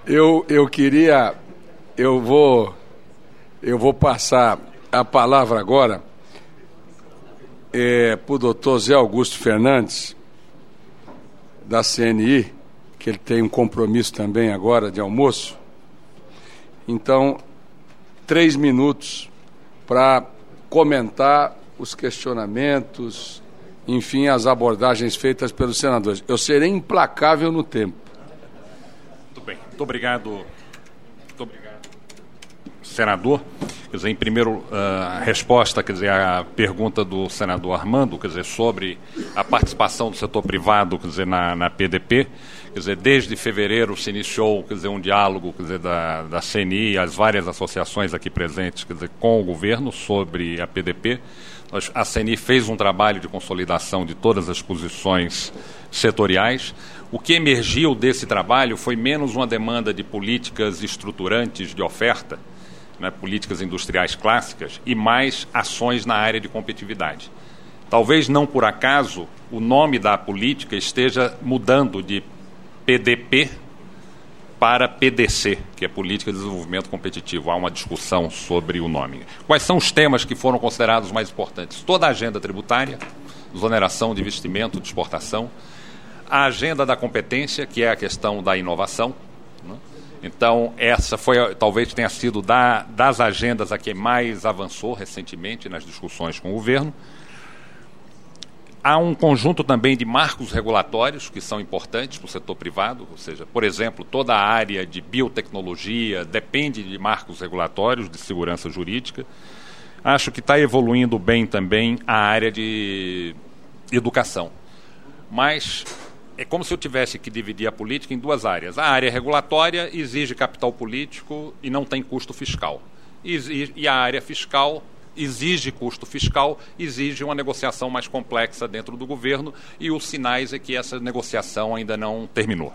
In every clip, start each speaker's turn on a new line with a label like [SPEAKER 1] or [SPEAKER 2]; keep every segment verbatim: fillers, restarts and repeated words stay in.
[SPEAKER 1] Eu, eu queria, eu vou, eu vou passar a palavra agora é, para o doutor Zé Augusto Fernandes, da C N I, que ele tem um compromisso também agora de almoço. Então, três minutos para comentar os questionamentos, enfim, as abordagens feitas pelos senadores. Eu serei implacável no tempo.
[SPEAKER 2] Muito bem. Muito obrigado. Muito obrigado, senador. Quer dizer, em primeiro, uh, a resposta, quer dizer, a pergunta do senador Armando, quer dizer, sobre a participação do setor privado, quer dizer, na, na P D P. Quer dizer, desde fevereiro se iniciou, quer dizer, um diálogo, quer dizer, da, da C N I e as várias associações aqui presentes, quer dizer, com o governo sobre a P D P. Nós, a C N I fez um trabalho de consolidação de todas as posições setoriais. O que emergiu desse trabalho foi menos uma demanda de políticas estruturantes de oferta, né, políticas industriais clássicas, e mais ações na área de competitividade. Talvez não por acaso o nome da política esteja mudando de P D P para P D C, que é Política de Desenvolvimento Competitivo. Há uma discussão sobre o nome. Quais são os temas que foram considerados mais importantes? Toda a agenda tributária, exoneração de investimento, de exportação, a agenda da competência, que é a questão da inovação, né? Então, essa foi, talvez tenha sido da, das agendas a que mais avançou recentemente nas discussões com o governo. Há um conjunto também de marcos regulatórios que são importantes para o setor privado, ou seja, por exemplo, toda a área de biotecnologia depende de marcos regulatórios de segurança jurídica. Acho que está evoluindo bem também a área de educação. Mas é como se eu tivesse que dividir a política em duas áreas. A área regulatória exige capital político e não tem custo fiscal. E a área fiscal exige custo fiscal, exige uma negociação mais complexa dentro do governo, e os sinais é que essa negociação ainda não terminou.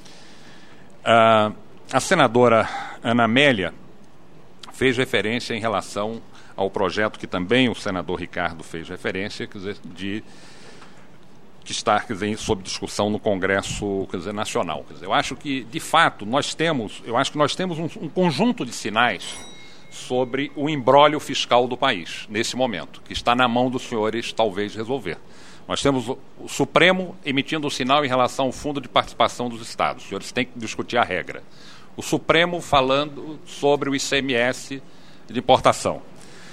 [SPEAKER 2] Uh, a senadora Ana Amélia fez referência em relação ao projeto que também o senador Ricardo fez referência, quer dizer, de, que está, quer dizer, sob discussão no Congresso, quer dizer, Nacional. Quer dizer, eu acho que, de fato, nós temos, eu acho que nós temos um, um conjunto de sinais sobre o imbróglio fiscal do país, nesse momento, que está na mão dos senhores, talvez, resolver. Nós temos o, o Supremo emitindo um sinal em relação ao Fundo de Participação dos Estados. Os senhores têm que discutir a regra. O Supremo falando sobre o I C M S de importação.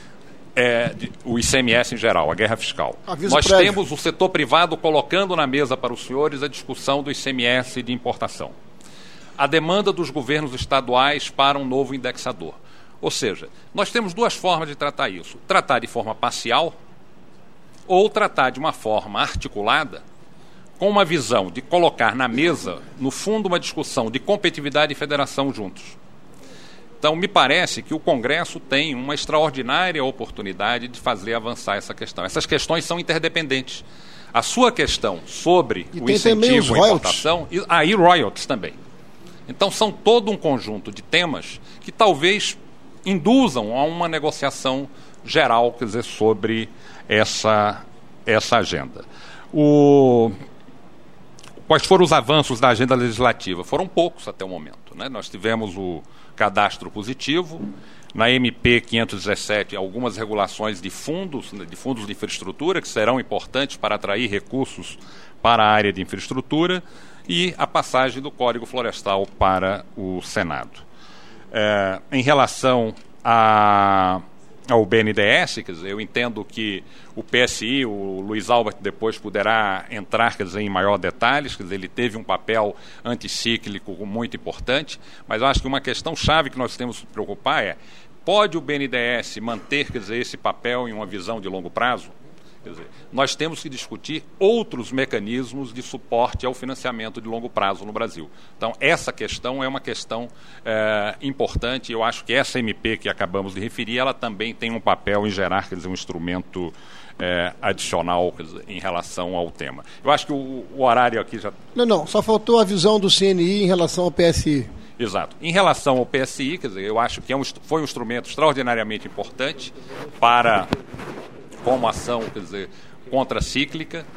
[SPEAKER 2] É, de, o I C M S em geral, a guerra fiscal. Aviso Nós prévio. Temos o setor privado colocando na mesa para os senhores a discussão do I C M S de importação. A demanda dos governos estaduais para um novo indexador. Ou seja, nós temos duas formas de tratar isso. Tratar de forma parcial ou tratar de uma forma articulada com uma visão de colocar na mesa, no fundo, uma discussão de competitividade e federação juntos. Então, me parece que o Congresso tem uma extraordinária oportunidade de fazer avançar essa questão. Essas questões são interdependentes. A sua questão sobre e o incentivo à importação, e aí royalties também. Então, são todo um conjunto de temas que talvez induzam a uma negociação geral, quer dizer, sobre essa, essa agenda. O, quais foram os avanços da agenda legislativa? Foram poucos até o momento, né? Nós tivemos o cadastro positivo, na M P quinhentos e dezessete algumas regulações de fundos, de fundos de infraestrutura, que serão importantes para atrair recursos para a área de infraestrutura, e a passagem do Código Florestal para o Senado. É, em relação a, ao B N D E S, quer dizer, eu entendo que o P S I, o Luiz Albert depois poderá entrar, quer dizer, em maior detalhes, quer dizer, ele teve um papel anticíclico muito importante, mas eu acho que uma questão chave que nós temos que preocupar é, pode o B N D E S manter, quer dizer, esse papel em uma visão de longo prazo? Quer dizer, nós temos que discutir outros mecanismos de suporte ao financiamento de longo prazo no Brasil. Então, essa questão é uma questão é, importante. Eu acho que essa M P que acabamos de referir, ela também tem um papel em gerar, quer dizer, um instrumento é, adicional, quer dizer, em relação ao tema. Eu acho que o, o horário aqui já...
[SPEAKER 3] Não, não, só faltou a visão do C N I em relação ao P S I.
[SPEAKER 2] Exato. Em relação ao P S I, quer dizer, eu acho que é um, foi um instrumento extraordinariamente importante para... como ação, quer dizer, contracíclica.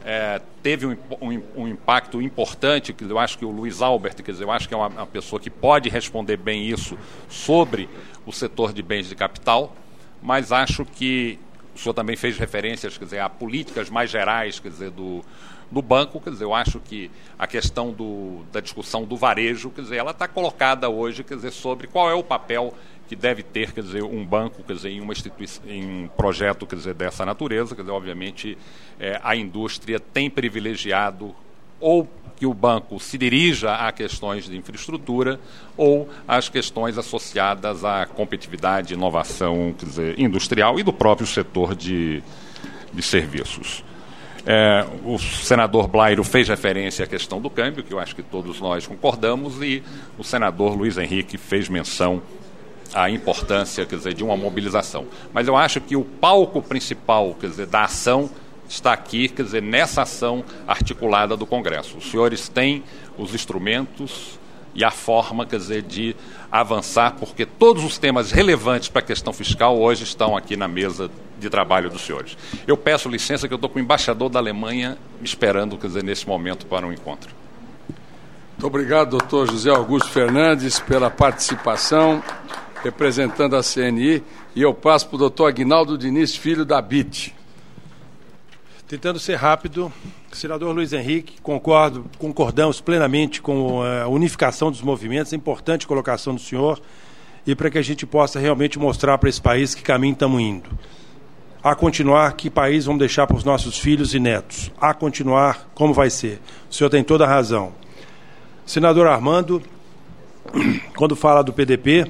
[SPEAKER 2] é, teve um, um, um impacto importante, que eu acho que o Luiz Albert, quer dizer, eu acho que é uma, uma pessoa que pode responder bem isso sobre o setor de bens de capital, mas acho que o senhor também fez referências, quer dizer, a políticas mais gerais, quer dizer, do, do banco, quer dizer, eu acho que a questão do, da discussão do varejo, quer dizer, ela está colocada hoje, quer dizer, sobre qual é o papel que deve ter, quer dizer, um banco, quer dizer, em uma instituição, em um projeto, quer dizer, dessa natureza, quer dizer, obviamente, é, a indústria tem privilegiado ou que o banco se dirija a questões de infraestrutura ou às questões associadas à competitividade, inovação, quer dizer, industrial e do próprio setor de, de serviços. É, o senador Blairo fez referência à questão do câmbio, que eu acho que todos nós concordamos, e o senador Luiz Henrique fez menção à importância, quer dizer, de uma mobilização. Mas eu acho que o palco principal, quer dizer, da ação está aqui, quer dizer, nessa ação articulada do Congresso. Os senhores têm os instrumentos e a forma, quer dizer, de avançar, porque todos os temas relevantes para a questão fiscal hoje estão aqui na mesa de trabalho dos senhores. Eu peço licença que eu estou com o embaixador da Alemanha esperando, quer dizer, nesse momento para um encontro.
[SPEAKER 1] Muito obrigado, doutor José Augusto Fernandes, pela participação, representando a C N I, e eu passo para o doutor Aguinaldo Diniz, filho da B I T.
[SPEAKER 4] Tentando ser rápido, senador Luiz Henrique, concordo, concordamos plenamente com a unificação dos movimentos, é importante a colocação do senhor, e para que a gente possa realmente mostrar para esse país que caminho estamos indo. A continuar, que país vamos deixar para os nossos filhos e netos? A continuar, como vai ser? O senhor tem toda a razão. Senador Armando, quando fala do P D P,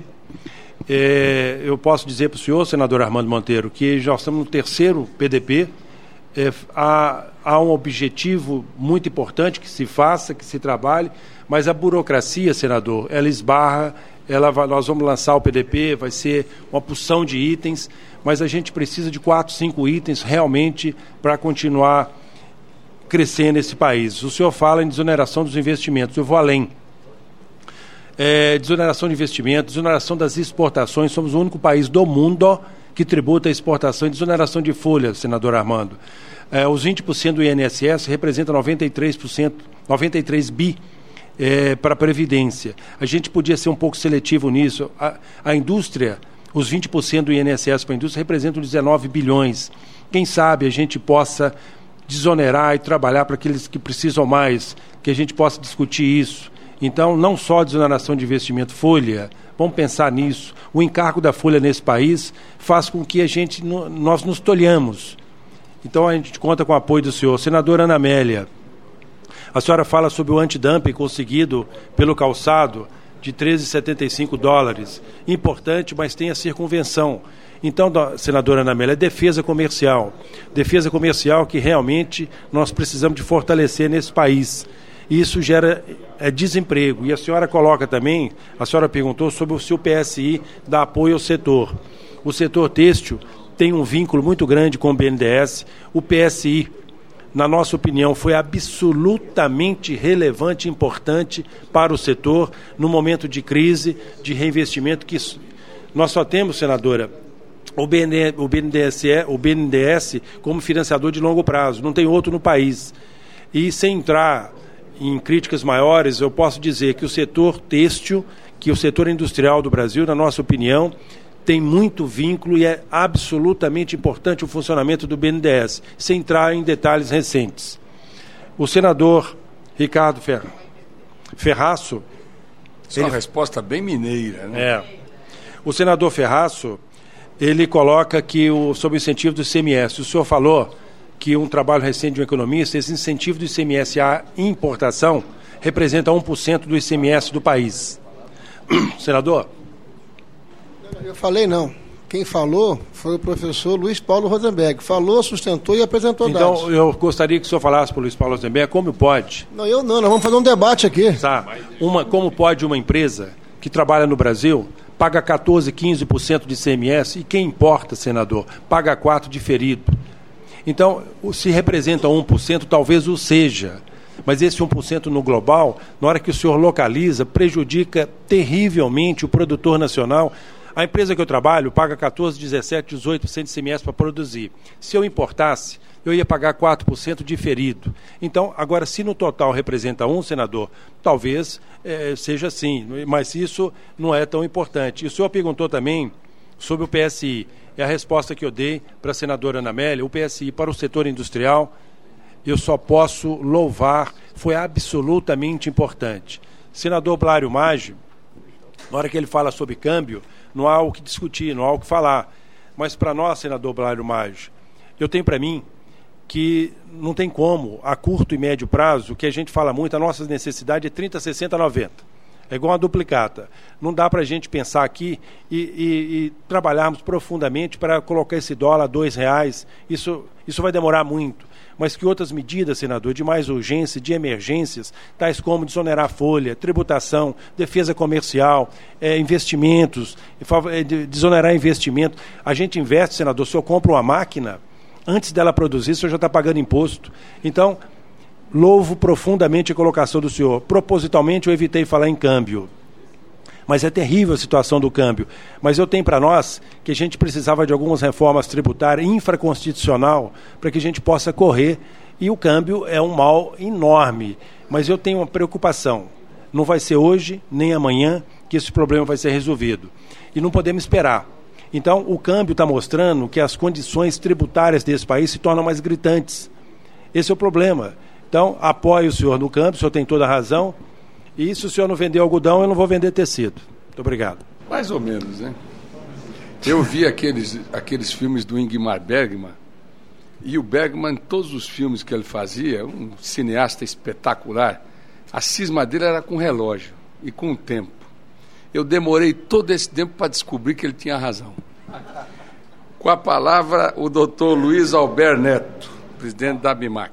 [SPEAKER 4] é, eu posso dizer para o senhor, senador Armando Monteiro, que já estamos no terceiro P D P, é, há, há um objetivo muito importante que se faça, que se trabalhe, mas a burocracia, senador, ela esbarra, ela vai, nós vamos lançar o P D P, vai ser uma porção de itens, mas a gente precisa de quatro, cinco itens realmente para continuar crescendo nesse país. O senhor fala em desoneração dos investimentos, eu vou além. É, desoneração de investimentos, desoneração das exportações, somos o único país do mundo que tributa a exportação e desoneração de folha, senador Armando. É, os vinte por cento do I N S S representam noventa e três por cento, noventa e três bi é, para a Previdência. A gente podia ser um pouco seletivo nisso. A, a indústria, os vinte por cento do I N S S para a indústria representam dezenove bilhões. Quem sabe a gente possa desonerar e trabalhar para aqueles que precisam mais, que a gente possa discutir isso. Então, não só a desoneração de investimento, folha, vamos pensar nisso. O encargo da folha nesse país faz com que a gente, nós nos tolhamos. Então, a gente conta com o apoio do senhor. Senadora Ana Amélia, a senhora fala sobre o antidumping conseguido pelo calçado de treze vírgula setenta e cinco dólares. Importante, mas tem a circunvenção. Então, senadora Ana Amélia, é defesa comercial. Defesa comercial que realmente nós precisamos de fortalecer nesse país. E isso gera é, desemprego. E a senhora coloca também, a senhora perguntou sobre o seu P S I dá apoio ao setor. O setor têxtil tem um vínculo muito grande com o B N D E S. O P S I, na nossa opinião, foi absolutamente relevante e importante para o setor no momento de crise, de reinvestimento que nós só temos, senadora, o B N D E S, o B N D E S como financiador de longo prazo, não tem outro no país. E sem entrar em críticas maiores, eu posso dizer que o setor têxtil, que o setor industrial do Brasil, na nossa opinião, tem muito vínculo e é absolutamente importante o funcionamento do B N D E S, sem entrar em detalhes recentes. O senador Ricardo Fer... Ferraço...
[SPEAKER 1] Essa é uma resposta bem mineira, né?
[SPEAKER 4] É. O senador Ferraço, ele coloca que o, sobre o incentivo do I C M S, o senhor falou que um trabalho recente de um economista, esse incentivo do I C M S à importação representa um por cento do I C M S do país. Senador?
[SPEAKER 3] Eu falei não. Quem falou foi o professor Luiz Paulo Rosenberg. Falou, sustentou e apresentou
[SPEAKER 4] então,
[SPEAKER 3] dados.
[SPEAKER 4] Então, eu gostaria que o senhor falasse para o Luiz Paulo Rosenberg como pode...
[SPEAKER 3] Não, eu não. Nós vamos fazer um debate aqui.
[SPEAKER 4] Tá. Uma, como pode uma empresa que trabalha no Brasil paga quatorze, quinze por cento de I C M S e quem importa, senador, paga quatro por cento diferido. Então, se representa um por cento, talvez o seja. Mas esse um por cento no global, na hora que o senhor localiza, prejudica terrivelmente o produtor nacional. A empresa que eu trabalho paga quatorze, dezessete, dezoito por cento de I C M S para produzir. Se eu importasse, eu ia pagar quatro por cento diferido. Então, agora, se no total representa um, senador, talvez eh, seja assim, mas isso não é tão importante. E o senhor perguntou também sobre o P S I. É a resposta que eu dei para a senadora Ana Amélia. O P S I para o setor industrial, eu só posso louvar, foi absolutamente importante. Senador Blário Maggi, na hora que ele fala sobre câmbio, não há o que discutir, não há o que falar. Mas para nós, senador Blário Maggi, eu tenho para mim que não tem como, a curto e médio prazo, que a gente fala muito, a nossa necessidade é trinta, sessenta, noventa. É igual uma duplicata. Não dá para a gente pensar aqui e, e, e trabalharmos profundamente para colocar esse dólar a dois reais. Isso, isso vai demorar muito. Mas que outras medidas, senador, de mais urgência, de emergências, tais como desonerar a folha, tributação, defesa comercial, é, investimentos, desonerar investimento. A gente investe, senador, se eu compro uma máquina, antes dela produzir, o senhor já está pagando imposto. Então, louvo profundamente a colocação do senhor. Propositalmente eu evitei falar em câmbio. Mas é terrível a situação do câmbio. Mas eu tenho para nós que a gente precisava de algumas reformas tributárias, infraconstitucional, para que a gente possa correr. E o câmbio é um mal enorme. Mas eu tenho uma preocupação. Não vai ser hoje, nem amanhã, que esse problema vai ser resolvido. E não podemos esperar. Então, o câmbio está mostrando que as condições tributárias desse país se tornam mais gritantes. Esse é o problema. Então, apoio o senhor no câmbio, o senhor tem toda a razão. E se o senhor não vender algodão, eu não vou vender tecido. Muito obrigado.
[SPEAKER 1] Mais ou menos, né? Eu vi aqueles, aqueles filmes do Ingmar Bergman, e o Bergman, todos os filmes que ele fazia, um cineasta espetacular, a cisma dele era com relógio e com o tempo. Eu demorei todo esse tempo para descobrir que ele tinha razão. Com a palavra, o doutor Luiz Alberto Neto, presidente da ABIMAQ.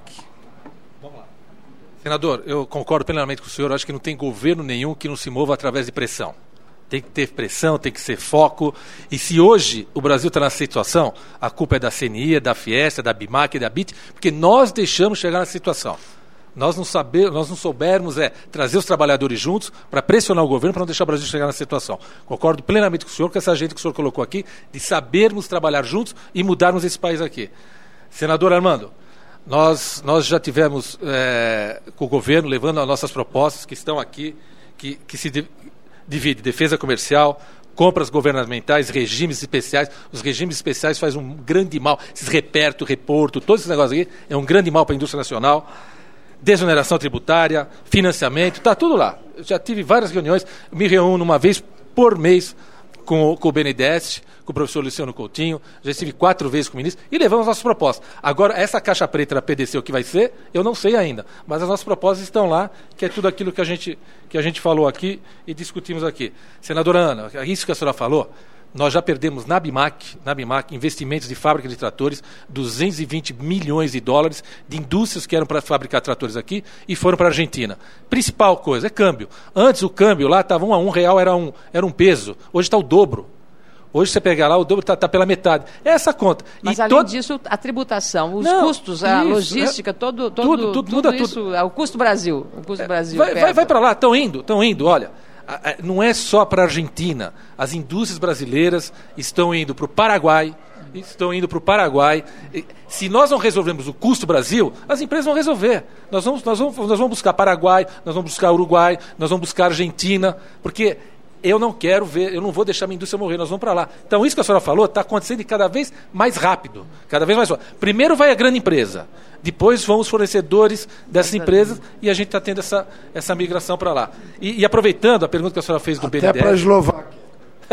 [SPEAKER 5] Senador, eu concordo plenamente com o senhor. Acho que não tem governo nenhum que não se mova através de pressão. Tem que ter pressão, tem que ser foco. E se hoje o Brasil está nessa situação, a culpa é da C N I, da Fiesp, da ABIMAQ, da BIT, porque nós deixamos chegar nessa situação. Nós não, saber, nós não soubermos é, trazer os trabalhadores juntos para pressionar o governo para não deixar o Brasil chegar nessa situação. Concordo plenamente com o senhor, com essa gente que o senhor colocou aqui, de sabermos trabalhar juntos e mudarmos esse país aqui. Senador Armando, Nós, nós já tivemos é, com o governo levando as nossas propostas que estão aqui, que, que se divide defesa comercial, compras governamentais, regimes especiais. Os regimes especiais fazem um grande mal. Esses reperto, reporto, todos esses negócios aqui é um grande mal para a indústria nacional. Desoneração tributária, financiamento, está tudo lá. Eu já tive várias reuniões, me reúno uma vez por mês com, com o B N D E S, com o professor Luciano Coutinho, já estive quatro vezes com o ministro e levamos nossas propostas. Agora, essa caixa preta da P D C, o que vai ser, eu não sei ainda, mas as nossas propostas estão lá, que é tudo aquilo que a gente, que a gente falou aqui e discutimos aqui. Senadora Ana, isso que a senhora falou, nós já perdemos na ABIMAQ, na ABIMAQ investimentos de fábrica de tratores, duzentos e vinte milhões de dólares de indústrias que eram para fabricar tratores aqui e foram para a Argentina. Principal coisa é câmbio. Antes o câmbio lá estava um a um real, era um, era um peso. Hoje está o dobro. Hoje você pegar lá, o dobro está tá pela metade. É essa conta.
[SPEAKER 6] Mas,
[SPEAKER 5] e
[SPEAKER 6] além
[SPEAKER 5] todo...
[SPEAKER 6] disso, a tributação, os
[SPEAKER 5] Não,
[SPEAKER 6] custos, a
[SPEAKER 5] isso,
[SPEAKER 6] logística,
[SPEAKER 5] é...
[SPEAKER 6] todo, todo,
[SPEAKER 5] tudo, tudo,
[SPEAKER 6] tudo
[SPEAKER 5] muda
[SPEAKER 6] isso,
[SPEAKER 5] tudo.
[SPEAKER 6] é o custo Brasil. O custo Brasil
[SPEAKER 5] vai vai, vai para lá, estão indo, estão indo, olha. Não é só para a Argentina. As indústrias brasileiras estão indo para o Paraguai, estão indo para o Paraguai. Se nós não resolvermos o custo Brasil, as empresas vão resolver. Nós vamos, nós vamos, nós vamos buscar Paraguai, nós vamos buscar Uruguai, nós vamos buscar Argentina, porque eu não quero ver, eu não vou deixar minha indústria morrer, nós vamos para lá. Então isso que a senhora falou está acontecendo cada vez mais rápido, cada vez mais rápido. Primeiro vai a grande empresa, depois vão os fornecedores dessas empresas e a gente está tendo essa, essa migração para lá. E, e aproveitando a pergunta que a senhora fez do
[SPEAKER 3] Até
[SPEAKER 5] B N D E S...
[SPEAKER 3] para a Eslováquia.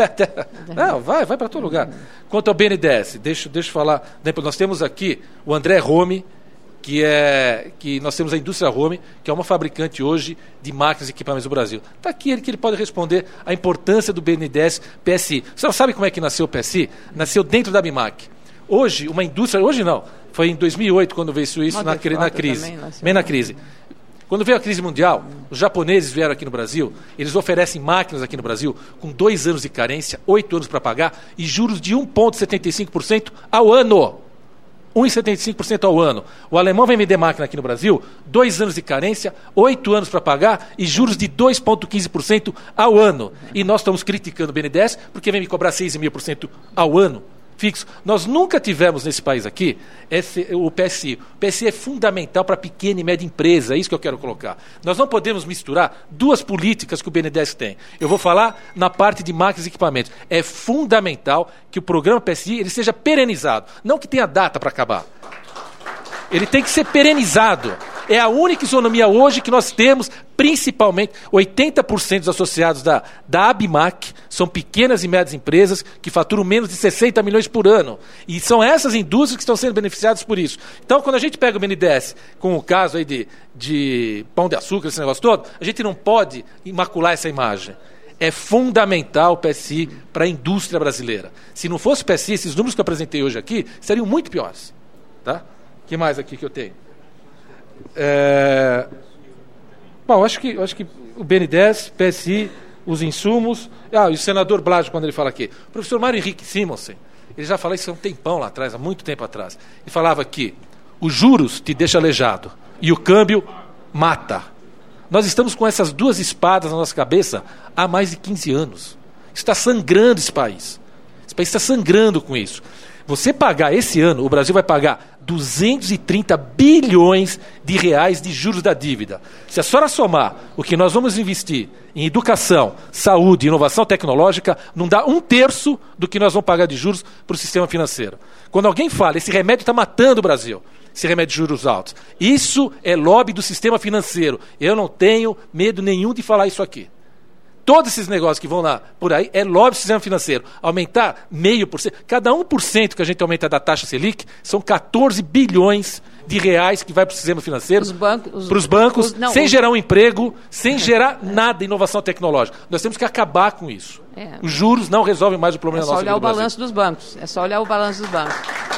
[SPEAKER 5] Não, vai, vai para todo lugar. Quanto ao B N D E S, deixa, deixa eu falar. Nós temos aqui o André Rome, que é que nós temos a Indústria Home, que é uma fabricante hoje de máquinas e equipamentos do Brasil. Está aqui ele que ele pode responder a importância do B N D E S P S I. Você sabe como é que nasceu o P S I? Nasceu dentro da ABIMAQ. Hoje, uma indústria... Hoje não. Foi em dois mil e oito quando veio isso na, na crise. Bem na crise. Quando veio a crise mundial, os japoneses vieram aqui no Brasil, eles oferecem máquinas aqui no Brasil com dois anos de carência, oito anos para pagar e juros de um vírgula setenta e cinco por cento ao ano. um vírgula setenta e cinco por cento ao ano. O alemão vem vender máquina aqui no Brasil, dois anos de carência, oito anos para pagar e juros de dois vírgula quinze por cento ao ano. E nós estamos criticando o B N D E S porque vem me cobrar seis vírgula cinco por cento ao ano. fixo. Nós nunca tivemos nesse país aqui esse, o P S I. O P S I é fundamental para a pequena e média empresa, é isso que eu quero colocar. Nós não podemos misturar duas políticas que o B N D E S tem. Eu vou falar na parte de máquinas e equipamentos. É fundamental que o programa P S I ele seja perenizado, não que tenha data para acabar. Ele tem que ser perenizado. É a única isonomia hoje que nós temos, principalmente oitenta por cento dos associados da, da ABMAC são pequenas e médias empresas que faturam menos de sessenta milhões por ano. E são essas indústrias que estão sendo beneficiadas por isso. Então, quando a gente pega o B N D E S, com o caso aí de, de Pão de Açúcar, esse negócio todo, a gente não pode imacular essa imagem. É fundamental o P S I para a indústria brasileira. Se não fosse o P S I, esses números que eu apresentei hoje aqui seriam muito piores. Tá? O que mais aqui que eu tenho? É... Bom, acho que, acho que o B N D E S, P S I, os insumos... Ah, e o senador Blasio, quando ele fala aqui. O professor Mário Henrique Simonsen, ele já falou isso há um tempão lá atrás, há muito tempo atrás. Ele falava que os juros te deixam aleijado e o câmbio mata. Nós estamos com essas duas espadas na nossa cabeça há mais de quinze anos. Está sangrando esse país. Esse país está sangrando com isso. Você pagar esse ano, o Brasil vai pagar duzentos e trinta bilhões de reais de juros da dívida. Se a senhora somar o que nós vamos investir em educação, saúde e inovação tecnológica, não dá um terço do que nós vamos pagar de juros para o sistema financeiro. Quando alguém fala, esse remédio está matando o Brasil, esse remédio de juros altos, isso é lobby do sistema financeiro. Eu não tenho medo nenhum de falar isso aqui. Todos esses negócios que vão lá por aí é lobby do sistema financeiro. Aumentar meio por cento. Cada um por cento que a gente aumenta da taxa Selic são quatorze bilhões de reais que vai para o sistema financeiro, para os bancos, os, não, sem os... gerar um emprego, sem gerar nada de inovação tecnológica. Nós temos que acabar com isso. É. Os juros não resolvem mais o problema da nossa vida.
[SPEAKER 6] É só olhar o balanço dos bancos. É só olhar o balanço dos bancos.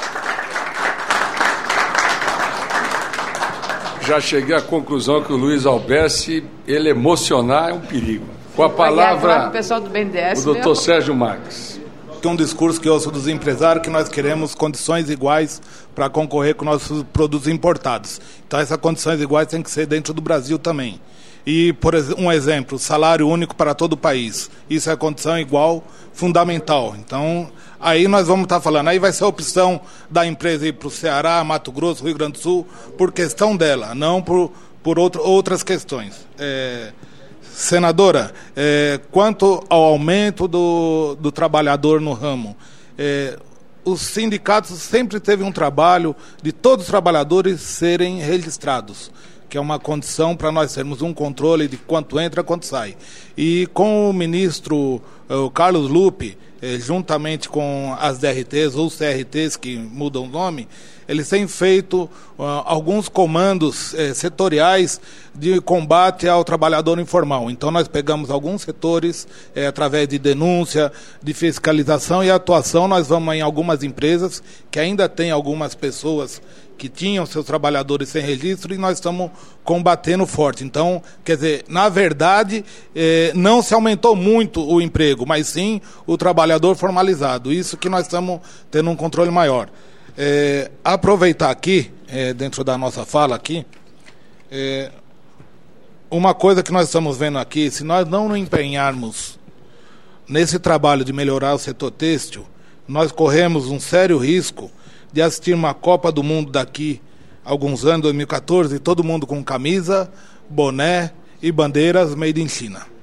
[SPEAKER 1] Já cheguei à conclusão que o Luiz Albessi, ele emocionar é um perigo. Com a palavra,
[SPEAKER 6] o pessoal do B N D E S,
[SPEAKER 1] o doutor Sérgio Marques.
[SPEAKER 7] Tem um discurso que eu ouço dos empresários que nós queremos condições iguais para concorrer com nossos produtos importados. Então, essas condições iguais têm que ser dentro do Brasil também. E, por um exemplo, salário único para todo o país. Isso é condição igual, fundamental. Então, aí nós vamos estar falando. Aí vai ser a opção da empresa ir para o Ceará, Mato Grosso, Rio Grande do Sul, por questão dela, não por, por outro, outras questões. É... Senadora, é, quanto ao aumento do, do trabalhador no ramo, é, os sindicatos sempre teve um trabalho de todos os trabalhadores serem registrados, que é uma condição para nós termos um controle de quanto entra e quanto sai. E com o ministro o Carlos Lupe, é, juntamente com as D R Ts ou C R Ts que mudam o nome, eles têm feito uh, alguns comandos eh, setoriais de combate ao trabalhador informal. Então, nós pegamos alguns setores, eh, através de denúncia, de fiscalização e atuação, nós vamos em algumas empresas que ainda tem algumas pessoas que tinham seus trabalhadores sem registro e nós estamos combatendo forte. Então, quer dizer, na verdade, eh, não se aumentou muito o emprego, mas sim o trabalhador formalizado. Isso que nós estamos tendo um controle maior. É, aproveitar aqui, é, dentro da nossa fala aqui, é, uma coisa que nós estamos vendo aqui, se nós não nos empenharmos nesse trabalho de melhorar o setor têxtil, nós corremos um sério risco de assistir uma Copa do Mundo daqui a alguns anos, dois mil e quatorze, todo mundo com camisa, boné e bandeiras made in China.